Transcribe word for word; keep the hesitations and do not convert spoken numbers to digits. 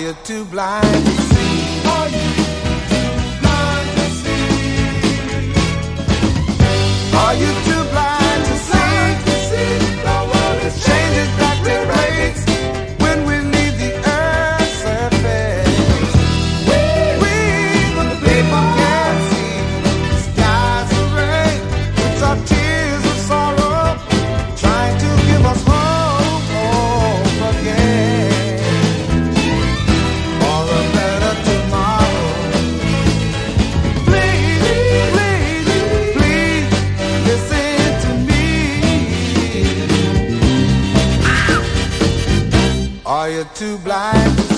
you too blind to see? Are you too blind to see? Are you too blind to see? The world is changing back to race when we leave the earth's surface. We, we, the people can't see skies of rain. It's our tears of sorrow trying to give us hope, hope again. For a better tomorrow. Please, please, please listen to me. Are you too blind to